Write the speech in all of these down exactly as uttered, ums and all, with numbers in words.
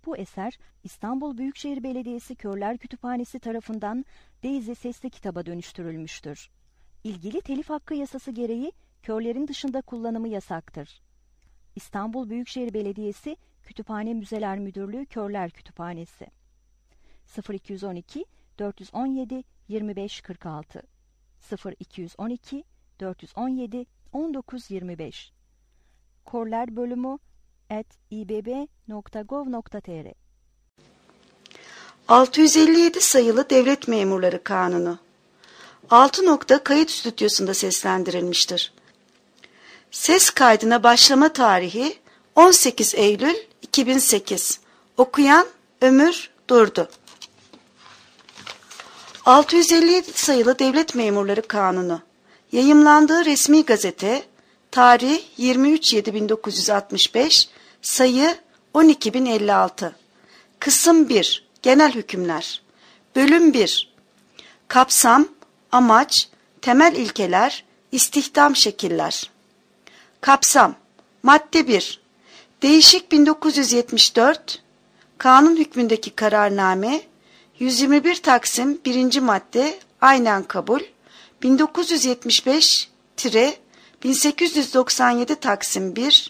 Bu eser İstanbul Büyükşehir Belediyesi Körler Kütüphanesi tarafından Daisy sesli kitaba dönüştürülmüştür. İlgili telif hakkı yasası gereği körlerin dışında kullanımı yasaktır. İstanbul Büyükşehir Belediyesi Kütüphane Müzeler Müdürlüğü Körler Kütüphanesi sıfır iki on iki dört on yedi yirmi beş kırk altı sıfır iki on iki dört on yedi on dokuz yirmi beş Körler bölümü at i b b nokta gov nokta t r altı yüz elli yedi sayılı Devlet Memurları Kanunu altı nokta kayıt stüdyosunda seslendirilmiştir. Ses kaydına başlama tarihi on sekiz Eylül iki bin sekiz. Okuyan Ömür Durdu. altı yüz elli yedi sayılı Devlet Memurları Kanunu. Yayımlandığı resmi gazete tarih yirmi üç yedi bin dokuz yüz altmış beş, sayı on iki bin elli altı. Kısım bir. Genel hükümler. Bölüm bir. Kapsam, amaç, temel ilkeler, istihdam şekiller. Kapsam. Madde bir. Değişik bin dokuz yüz yetmiş dört, kanun hükmündeki kararname, yüz yirmi bir Taksim birinci madde aynen kabul, bin dokuz yüz yetmiş beş bin sekiz yüz doksan yedi Taksim bir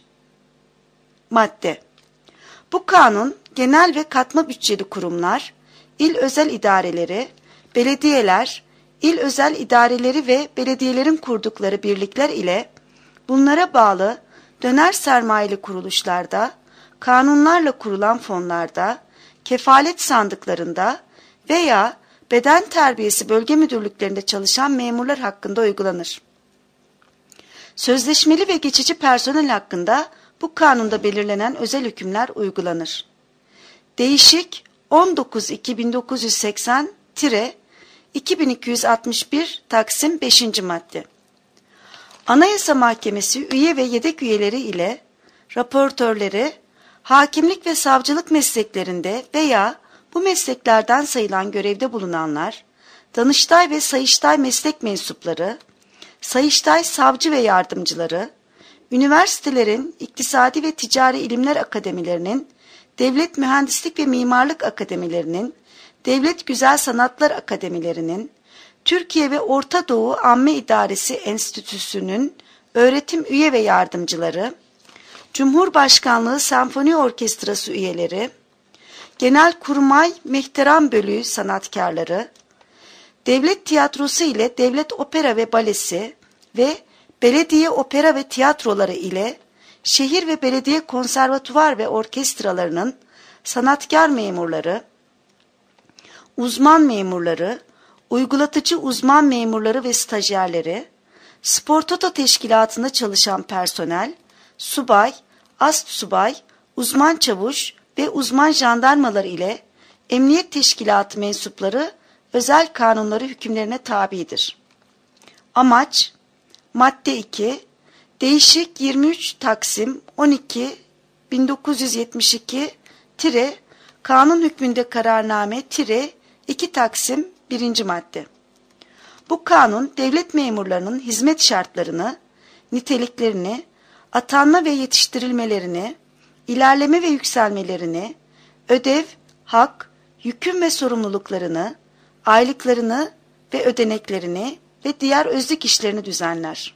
madde. Bu kanun genel ve katma bütçeli kurumlar, il özel idareleri, belediyeler, il özel idareleri ve belediyelerin kurdukları birlikler ile bunlara bağlı döner sermayeli kuruluşlarda, kanunlarla kurulan fonlarda, kefalet sandıklarında veya beden terbiyesi bölge müdürlüklerinde çalışan memurlar hakkında uygulanır. Sözleşmeli ve geçici personel hakkında bu kanunda belirlenen özel hükümler uygulanır. Değişik on dokuz iki bin dokuz yüz seksen iki bin iki yüz altmış bir Taksim beşinci madde. Anayasa Mahkemesi üye ve yedek üyeleri ile raportörleri, hakimlik ve savcılık mesleklerinde veya bu mesleklerden sayılan görevde bulunanlar, Danıştay ve Sayıştay meslek mensupları, Sayıştay savcı ve yardımcıları, üniversitelerin İktisadi ve Ticari İlimler Akademilerinin, Devlet Mühendislik ve Mimarlık Akademilerinin, Devlet Güzel Sanatlar Akademilerinin, Türkiye ve Orta Doğu Amme İdaresi Enstitüsü'nün öğretim üye ve yardımcıları, Cumhurbaşkanlığı Senfoni Orkestrası üyeleri, Genelkurmay Mehteran Bölüğü sanatkarları, Devlet Tiyatrosu ile Devlet Opera ve Balesi ve Belediye Opera ve Tiyatroları ile şehir ve belediye konservatuvar ve orkestralarının sanatkar memurları, uzman memurları, uygulatıcı uzman memurları ve stajyerleri, Spor Toto Teşkilatı'nda çalışan personel, subay, astsubay, uzman çavuş ve uzman jandarmalar ile Emniyet Teşkilatı mensupları özel kanunları hükümlerine tabidir. Amaç, madde iki, değişik yirmi üç Taksim on iki bin dokuz yüz yetmiş iki kanun hükmünde kararname iki Taksim birinci madde. Bu kanun devlet memurlarının hizmet şartlarını, niteliklerini, atanma ve yetiştirilmelerini, ilerleme ve yükselmelerini, ödev, hak, yüküm ve sorumluluklarını, aylıklarını ve ödeneklerini ve diğer özlük işlerini düzenler.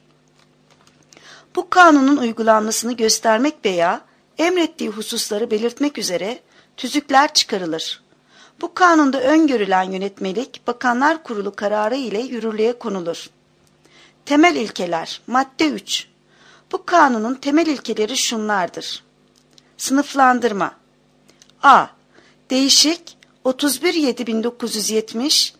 Bu kanunun uygulanmasını göstermek veya emrettiği hususları belirtmek üzere tüzükler çıkarılır. Bu kanunda öngörülen yönetmelik Bakanlar Kurulu kararı ile yürürlüğe konulur. Temel ilkeler, madde üç. Bu kanunun temel ilkeleri şunlardır. Sınıflandırma. A. Değişik otuz bir yedi bin dokuz yüz yetmiş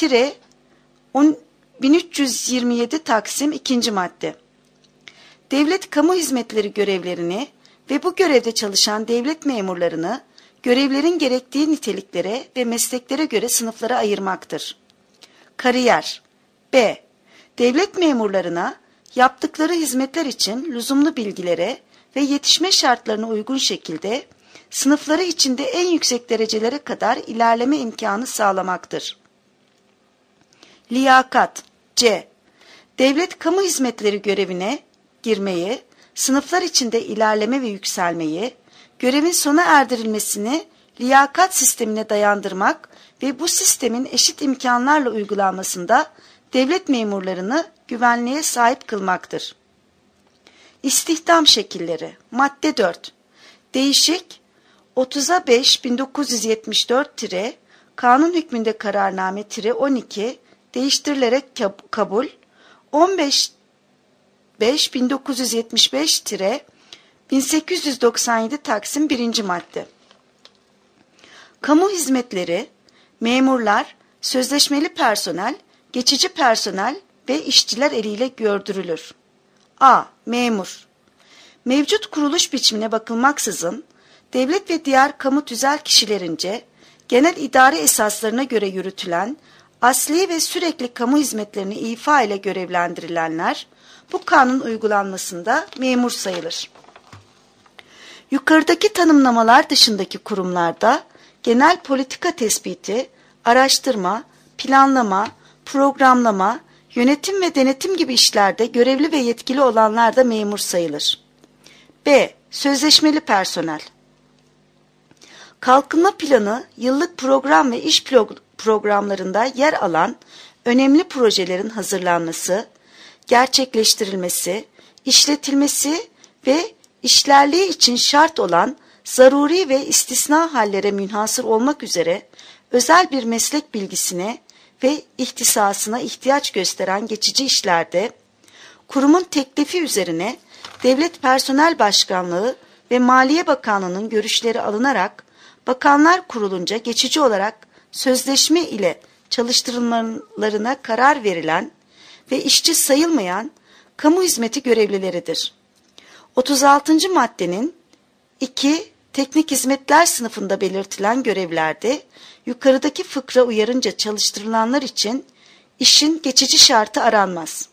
bin üç yüz yirmi yedi Taksim ikinci madde. Devlet kamu hizmetleri görevlerini ve bu görevde çalışan devlet memurlarını görevlerin gerektiği niteliklere ve mesleklere göre sınıflara ayırmaktır. Kariyer. B. Devlet memurlarına yaptıkları hizmetler için lüzumlu bilgilere ve yetişme şartlarına uygun şekilde sınıfları içinde en yüksek derecelere kadar ilerleme imkanı sağlamaktır. Liyakat. C. Devlet kamu hizmetleri görevine girmeyi, sınıflar içinde ilerleme ve yükselmeyi, görevin sona erdirilmesini liyakat sistemine dayandırmak ve bu sistemin eşit imkanlarla uygulanmasında devlet memurlarını güvenliğe sahip kılmaktır. İstihdam şekilleri. Madde dört. Değişik otuza beş bin dokuz yüz yetmiş dört Kanun hükmünde kararname on iki değiştirilerek kabul on beş bin dokuz yüz yetmiş beş bin sekiz yüz doksan yedi Taksim birinci madde. Kamu hizmetleri, memurlar, sözleşmeli personel, geçici personel ve işçiler eliyle gördürülür. A. Memur. Mevcut kuruluş biçimine bakılmaksızın, devlet ve diğer kamu tüzel kişilerince genel idare esaslarına göre yürütülen, asli ve sürekli kamu hizmetlerini ifa ile görevlendirilenler, bu kanun uygulanmasında memur sayılır. Yukarıdaki tanımlamalar dışındaki kurumlarda, genel politika tespiti, araştırma, planlama, programlama, yönetim ve denetim gibi işlerde görevli ve yetkili olanlar da memur sayılır. B. Sözleşmeli personel. Kalkınma planı, yıllık program ve iş programlarında yer alan önemli projelerin hazırlanması, gerçekleştirilmesi, işletilmesi ve işlerliği için şart olan zaruri ve istisna hallere münhasır olmak üzere özel bir meslek bilgisine ve ihtisasına ihtiyaç gösteren geçici işlerde, kurumun teklifi üzerine Devlet Personel Başkanlığı ve Maliye Bakanlığı'nın görüşleri alınarak Bakanlar Kurulu'nca geçici olarak sözleşme ile çalıştırılmalarına karar verilen ve işçi sayılmayan kamu hizmeti görevlileridir. otuz altıncı maddenin iki teknik hizmetler sınıfında belirtilen görevlerde yukarıdaki fıkra uyarınca çalıştırılanlar için işin geçici şartı aranmaz.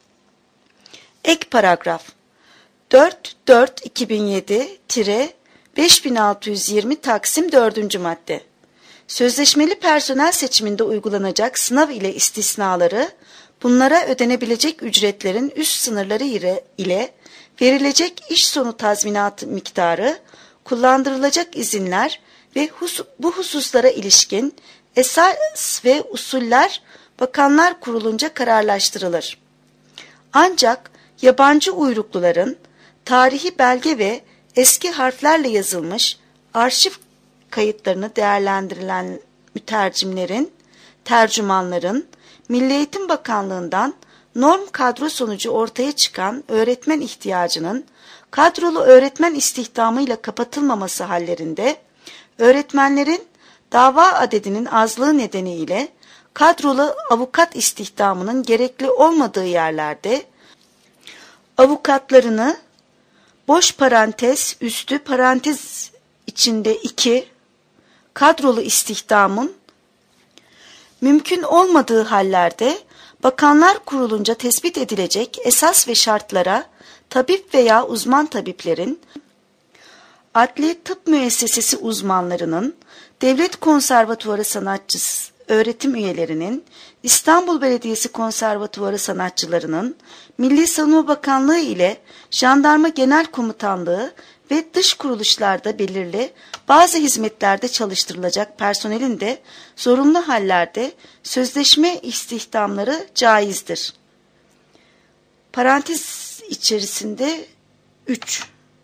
Ek paragraf dört dört iki bin yedi beş bin altı yüz yirmi Taksim dördüncü madde. Sözleşmeli personel seçiminde uygulanacak sınav ile istisnaları, bunlara ödenebilecek ücretlerin üst sınırları ile, ile verilecek iş sonu tazminatı miktarı, kullandırılacak izinler ve hus bu hususlara ilişkin esas ve usuller Bakanlar Kurulu'nca kararlaştırılır. Ancak yabancı uyrukluların tarihi belge ve eski harflerle yazılmış arşiv kayıtlarını değerlendirilen mütercimlerin, tercümanların, Milli Eğitim Bakanlığı'ndan norm kadro sonucu ortaya çıkan öğretmen ihtiyacının kadrolu öğretmen istihdamıyla kapatılmaması hallerinde, öğretmenlerin dava adedinin azlığı nedeniyle kadrolu avukat istihdamının gerekli olmadığı yerlerde, avukatlarını boş parantez üstü parantez içinde iki kadrolu istihdamın mümkün olmadığı hallerde Bakanlar Kurulu'nca tespit edilecek esas ve şartlara tabip veya uzman tabiplerin, adli tıp müessesesi uzmanlarının, Devlet Konservatuvarı sanatçısı öğretim üyelerinin, İstanbul Belediyesi Konservatuvarı sanatçılarının, Milli Savunma Bakanlığı ile Jandarma Genel Komutanlığı ve dış kuruluşlarda belirli bazı hizmetlerde çalıştırılacak personelin de zorunlu hallerde sözleşme istihdamları caizdir. Parantez içerisinde üç.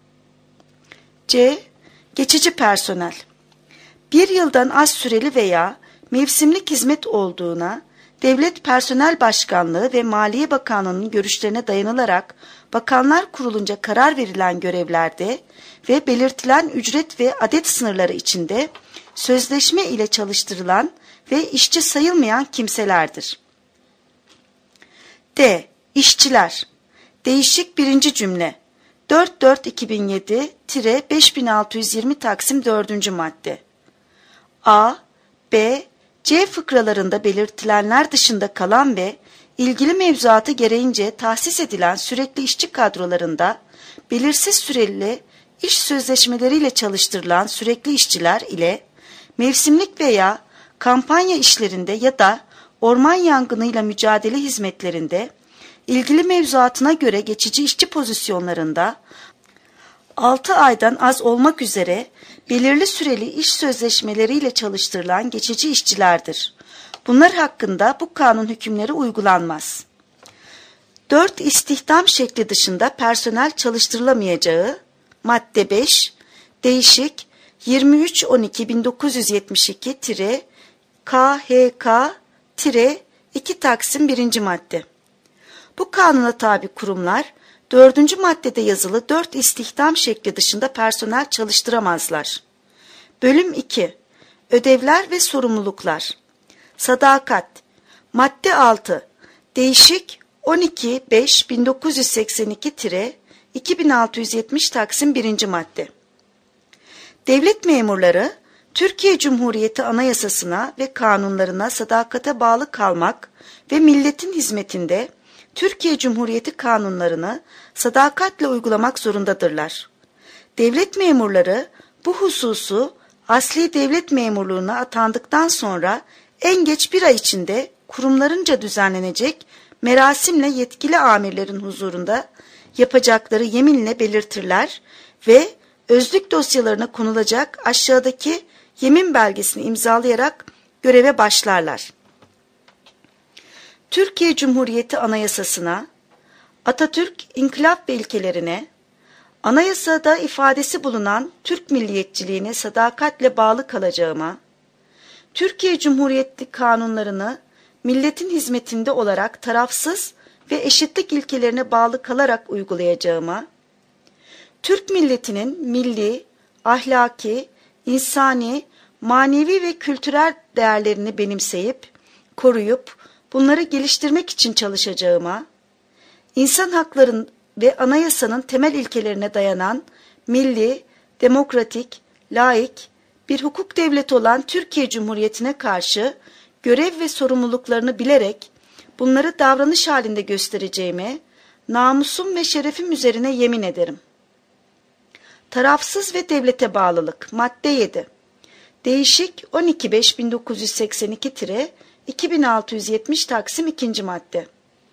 C. Geçici personel. Bir yıldan az süreli veya mevsimlik hizmet olduğuna Devlet Personel Başkanlığı ve Maliye Bakanlığı'nın görüşlerine dayanılarak Bakanlar Kurulu'nca karar verilen görevlerde ve belirtilen ücret ve adet sınırları içinde sözleşme ile çalıştırılan ve işçi sayılmayan kimselerdir. D. İşçiler. Değişik birinci cümle. dört dört iki bin yedi beş bin altı yüz yirmi Taksim dördüncü madde. A, B, C fıkralarında belirtilenler dışında kalan ve ilgili mevzuatı gereğince tahsis edilen sürekli işçi kadrolarında belirsiz süreli iş sözleşmeleriyle çalıştırılan sürekli işçiler ile mevsimlik veya kampanya işlerinde ya da orman yangınıyla mücadele hizmetlerinde ilgili mevzuatına göre geçici işçi pozisyonlarında altı aydan az olmak üzere belirli süreli iş sözleşmeleriyle çalıştırılan geçici işçilerdir. Bunlar hakkında bu kanun hükümleri uygulanmaz. dört istihdam şekli dışında personel çalıştırılamayacağı, madde beş, değişik yirmi üç on iki bin dokuz yüz yetmiş iki K H K iki Taksim birinci madde. Bu kanuna tabi kurumlar, dördüncü maddede yazılı dört istihdam şekli dışında personel çalıştıramazlar. Bölüm iki. Ödevler ve sorumluluklar. Sadakat. Madde altı. Değişik on iki beş bin dokuz yüz seksen iki iki bin altı yüz yetmiş Taksim birinci madde. Devlet memurları, Türkiye Cumhuriyeti Anayasasına ve kanunlarına sadakate bağlı kalmak ve milletin hizmetinde Türkiye Cumhuriyeti kanunlarını sadakatle uygulamak zorundadırlar. Devlet memurları bu hususu asli devlet memurluğuna atandıktan sonra en geç bir ay içinde kurumlarınca düzenlenecek merasimle yetkili amirlerin huzurunda yapacakları yeminle belirtirler ve özlük dosyalarına konulacak aşağıdaki yemin belgesini imzalayarak göreve başlarlar. Türkiye Cumhuriyeti Anayasasına, Atatürk İnkılap ve ilkelerine, anayasada ifadesi bulunan Türk milliyetçiliğine sadakatle bağlı kalacağıma, Türkiye Cumhuriyeti kanunlarını milletin hizmetinde olarak tarafsız ve eşitlik ilkelerine bağlı kalarak uygulayacağıma, Türk milletinin milli, ahlaki, insani, manevi ve kültürel değerlerini benimseyip, koruyup, bunları geliştirmek için çalışacağıma, insan hakların ve anayasanın temel ilkelerine dayanan milli, demokratik, laik, bir hukuk devleti olan Türkiye Cumhuriyeti'ne karşı görev ve sorumluluklarını bilerek bunları davranış halinde göstereceğime, namusum ve şerefim üzerine yemin ederim. Tarafsız ve devlete bağlılık. Madde yedi. Değişik on iki beş bin dokuz yüz seksen iki iki bin altı yüz yetmiş Taksim ikinci madde.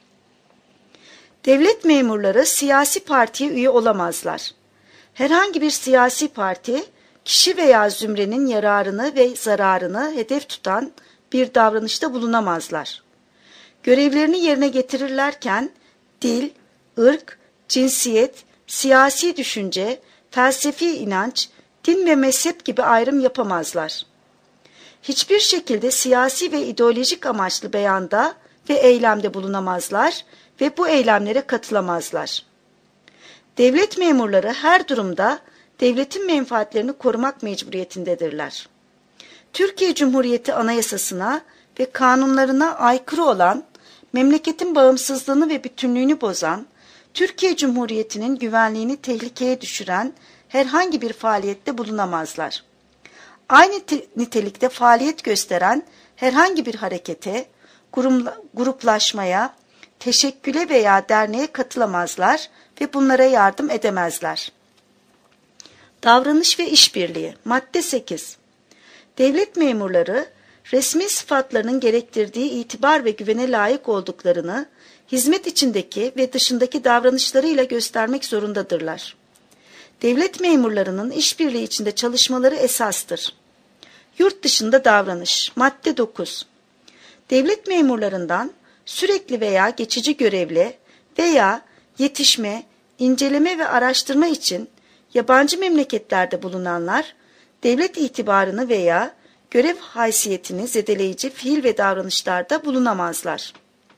Devlet memurları siyasi partiye üye olamazlar. Herhangi bir siyasi parti, kişi veya zümrenin yararını ve zararını hedef tutan bir davranışta bulunamazlar. Görevlerini yerine getirirlerken dil, ırk, cinsiyet, siyasi düşünce, felsefi inanç, din ve mezhep gibi ayrım yapamazlar. Hiçbir şekilde siyasi ve ideolojik amaçlı beyanda ve eylemde bulunamazlar ve bu eylemlere katılamazlar. Devlet memurları her durumda devletin menfaatlerini korumak mecburiyetindedirler. Türkiye Cumhuriyeti Anayasasına ve kanunlarına aykırı olan, memleketin bağımsızlığını ve bütünlüğünü bozan, Türkiye Cumhuriyeti'nin güvenliğini tehlikeye düşüren herhangi bir faaliyette bulunamazlar. Aynı nitelikte faaliyet gösteren herhangi bir harekete, gruplaşmaya, teşekküle veya derneğe katılamazlar ve bunlara yardım edemezler. Davranış ve işbirliği. Madde sekiz. Devlet memurları, resmi sıfatlarının gerektirdiği itibar ve güvene layık olduklarını, hizmet içindeki ve dışındaki davranışlarıyla göstermek zorundadırlar. Devlet memurlarının işbirliği içinde çalışmaları esastır. Yurt dışında davranış. Madde dokuz. Devlet memurlarından sürekli veya geçici görevle veya yetişme, inceleme ve araştırma için yabancı memleketlerde bulunanlar, devlet itibarını veya görev haysiyetini zedeleyici fiil ve davranışlarda bulunamazlar.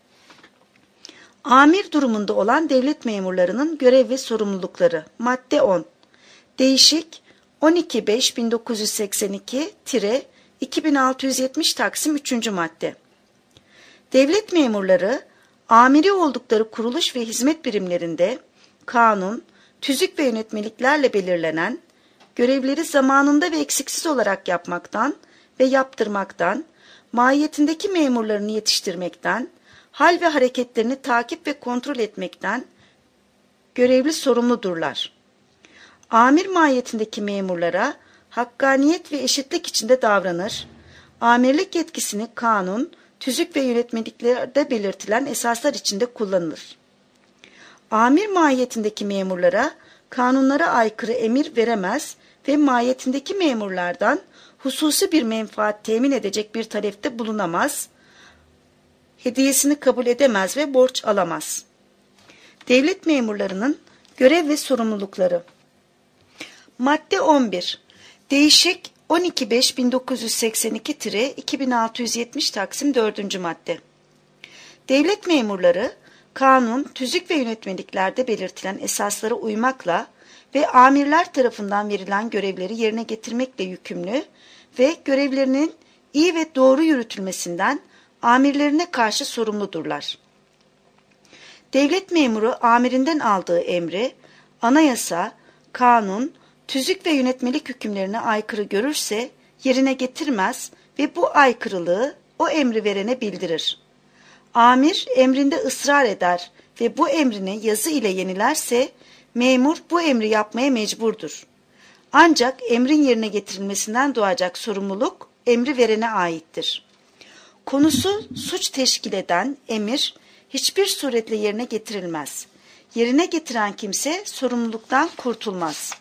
Amir durumunda olan devlet memurlarının görev ve sorumlulukları. Madde on. Değişik on iki beş bin dokuz yüz seksen iki iki bin altı yüz yetmiş Taksim üçüncü madde. Devlet memurları, amiri oldukları kuruluş ve hizmet birimlerinde kanun, tüzük ve yönetmeliklerle belirlenen, görevleri zamanında ve eksiksiz olarak yapmaktan ve yaptırmaktan, mahiyetindeki memurlarını yetiştirmekten, hal ve hareketlerini takip ve kontrol etmekten görevli sorumludurlar. Amir mahiyetindeki memurlara hakkaniyet ve eşitlik içinde davranır, amirlik yetkisini kanun, tüzük ve yönetmeliklerde belirtilen esaslar içinde kullanılır. Amir mahiyetindeki memurlara kanunlara aykırı emir veremez ve mahiyetindeki memurlardan hususi bir menfaat temin edecek bir talepte bulunamaz, hediyesini kabul edemez ve borç alamaz. Devlet memurlarının görev ve sorumlulukları. Madde on bir. Değişik on iki beş bin dokuz yüz seksen iki iki bin altı yüz yetmiş Taksim dördüncü madde. Devlet memurları kanun, tüzük ve yönetmeliklerde belirtilen esaslara uymakla ve amirler tarafından verilen görevleri yerine getirmekle yükümlü ve görevlerinin iyi ve doğru yürütülmesinden amirlerine karşı sorumludurlar. Devlet memuru amirinden aldığı emri, anayasa, kanun, tüzük ve yönetmelik hükümlerine aykırı görürse yerine getirmez ve bu aykırılığı o emri verene bildirir. Amir emrinde ısrar eder ve bu emrini yazı ile yenilerse memur bu emri yapmaya mecburdur. Ancak emrin yerine getirilmesinden doğacak sorumluluk emri verene aittir. Konusu suç teşkil eden emir hiçbir suretle yerine getirilmez. Yerine getiren kimse sorumluluktan kurtulmaz.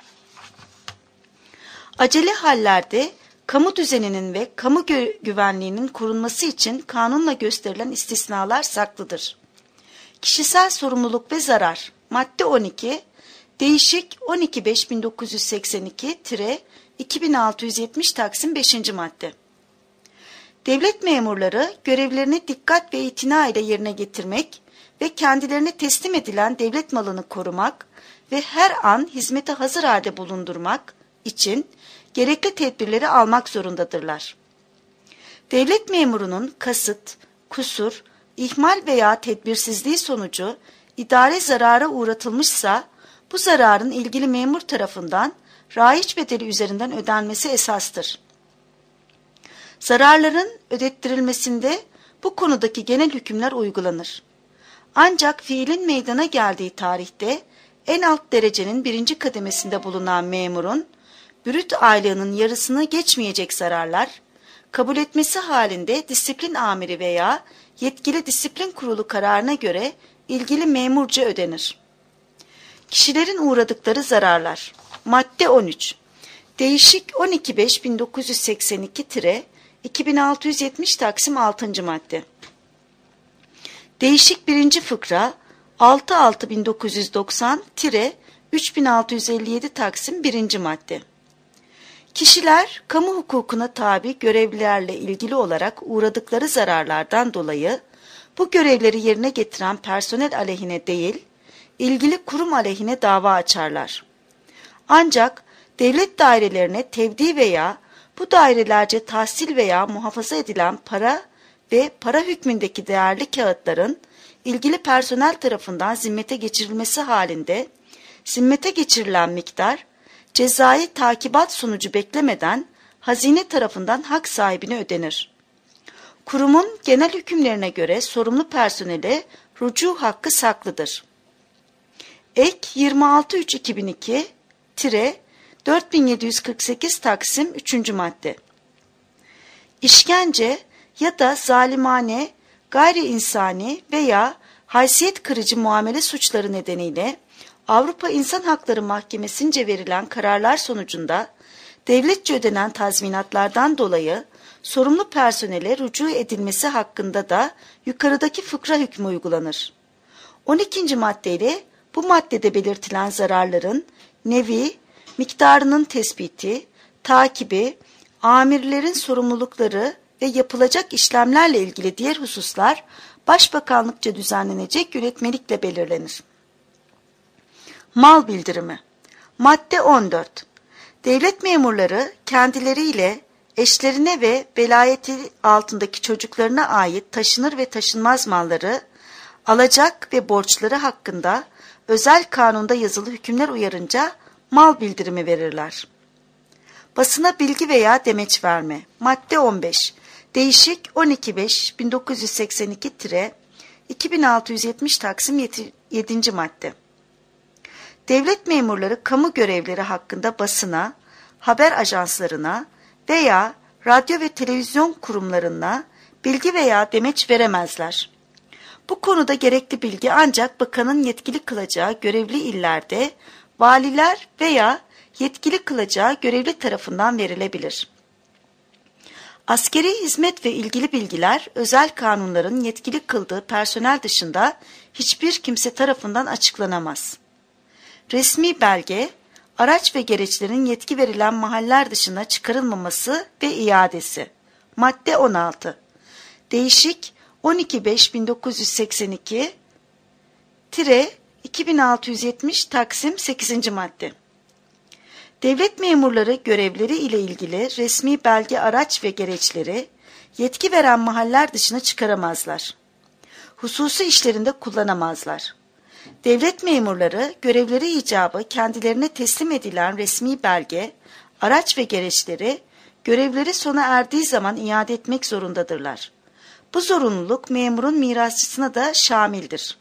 Acele hallerde kamu düzeninin ve kamu gü- güvenliğinin korunması için kanunla gösterilen istisnalar saklıdır. Kişisel sorumluluk ve zarar. Madde on iki. Değişik on iki beş bin dokuz yüz seksen iki iki bin altı yüz yetmiş Taksim beşinci madde. Devlet memurları görevlerini dikkat ve itina ile yerine getirmek ve kendilerine teslim edilen devlet malını korumak ve her an hizmete hazır halde bulundurmak için gerekli tedbirleri almak zorundadırlar. Devlet memurunun kasıt, kusur, ihmal veya tedbirsizliği sonucu idare zarara uğratılmışsa bu zararın ilgili memur tarafından raiç bedeli üzerinden ödenmesi esastır. Zararların ödettirilmesinde bu konudaki genel hükümler uygulanır. Ancak fiilin meydana geldiği tarihte en alt derecenin birinci kademesinde bulunan memurun brüt aylığının yarısını geçmeyecek zararlar, kabul etmesi halinde disiplin amiri veya yetkili disiplin kurulu kararına göre ilgili memurca ödenir. Kişilerin uğradıkları zararlar. Madde on üç. Değişik on iki beş bin dokuz yüz seksen iki iki bin altı yüz yetmiş Taksim altıncı madde. Değişik birinci fıkra altı altı bin dokuz yüz doksan üç bin altı yüz elli yedi Taksim birinci madde. Kişiler kamu hukukuna tabi görevlilerle ilgili olarak uğradıkları zararlardan dolayı bu görevleri yerine getiren personel aleyhine değil, ilgili kurum aleyhine dava açarlar. Ancak devlet dairelerine tevdi veya bu dairelerce tahsil veya muhafaza edilen para ve para hükmündeki değerli kağıtların ilgili personel tarafından zimmete geçirilmesi halinde zimmete geçirilen miktar cezai takibat sonucu beklemeden hazine tarafından hak sahibine ödenir. Kurumun genel hükümlerine göre sorumlu personele rücu hakkı saklıdır. Ek yirmi altı üç iki bin iki dört bin yedi yüz kırk sekiz Taksim üçüncü madde. İşkence ya da zalimane, gayri insani veya haysiyet kırıcı muamele suçları nedeniyle Avrupa İnsan Hakları Mahkemesi'nce verilen kararlar sonucunda devletçe ödenen tazminatlardan dolayı sorumlu personele rücu edilmesi hakkında da yukarıdaki fıkra hükmü uygulanır. on ikinci maddeyle bu maddede belirtilen zararların nevi, miktarının tespiti, takibi, amirlerin sorumlulukları ve yapılacak işlemlerle ilgili diğer hususlar Başbakanlıkça düzenlenecek yönetmelikle belirlenir. Mal bildirimi. Madde on dört. Devlet memurları kendileriyle eşlerine ve velayeti altındaki çocuklarına ait taşınır ve taşınmaz malları, alacak ve borçları hakkında özel kanunda yazılı hükümler uyarınca mal bildirimi verirler. Basına bilgi veya demeç verme. Madde on beş. Değişik on iki beş bin dokuz yüz seksen iki iki bin altı yüz yetmiş Taksim yedinci madde. Devlet memurları kamu görevleri hakkında basına, haber ajanslarına veya radyo ve televizyon kurumlarına bilgi veya demeç veremezler. Bu konuda gerekli bilgi ancak bakanın yetkili kılacağı görevli illerde valiler veya yetkili kılacağı görevli tarafından verilebilir. Askeri hizmet ve ilgili bilgiler özel kanunların yetkili kıldığı personel dışında hiçbir kimse tarafından açıklanamaz. Resmi belge, araç ve gereçlerin yetki verilen mahaller dışına çıkarılmaması ve iadesi. Madde on altı. Değişik on iki beş bin dokuz yüz seksen iki iki bin altı yüz yetmiş Taksim sekizinci madde. Devlet memurları görevleri ile ilgili resmi belge, araç ve gereçleri yetki veren mahaller dışına çıkaramazlar. Hususi işlerinde kullanamazlar. Devlet memurları görevleri icabı kendilerine teslim edilen resmi belge, araç ve gereçleri görevleri sona erdiği zaman iade etmek zorundadırlar. Bu zorunluluk memurun mirasçısına da şamildir.